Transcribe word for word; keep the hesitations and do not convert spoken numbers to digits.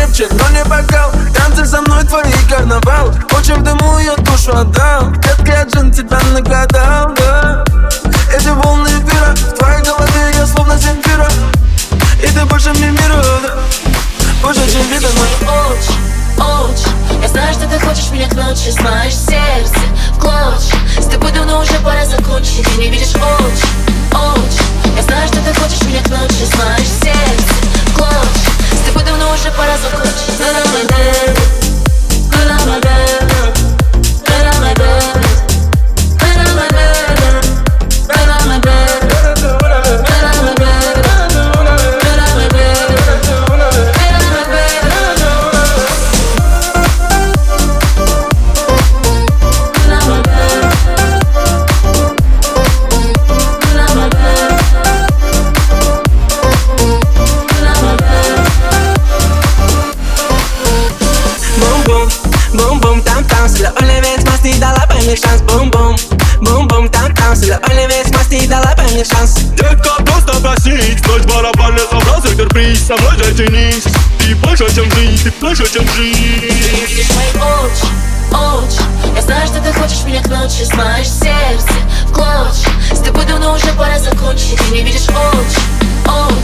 крепче, но не бокал. Танцы со мной, твои карнавал. Очень в дыму я душу отдал. Детка, я джин тебя нагадал, да. Эти волны эфира в твоей голове, я словно Земфира. И ты больше мне мира, да. Больше, чем видно мой очень, очень. Я знаю, что ты хочешь меня к ночи. Знаешь, сердце в клочья. С тобой давно уже пора закончить. Ты не видишь очень, очень. Я знаю, что ты хочешь меня к ночи. Знаешь, сердце в клочья. С тобой давно уже пора закончить. Бум-бум, там-там, c'est le Olivier Masti dans la première chance. Бум-бум, бум-бум, там-там, c'est le Olivier Masti dans la première chance. Детка, просто проснись, ночь барабанный собрал сюрприз. Со мной затянись, ты больше, чем жизнь, ты больше, чем жизнь. Ты видишь мои очень, очень. Я знаю, что ты хочешь меня к ночи. Знаешь, сердце в клочья. С тобой давно уже пора закончить. Ты не видишь очень, очень.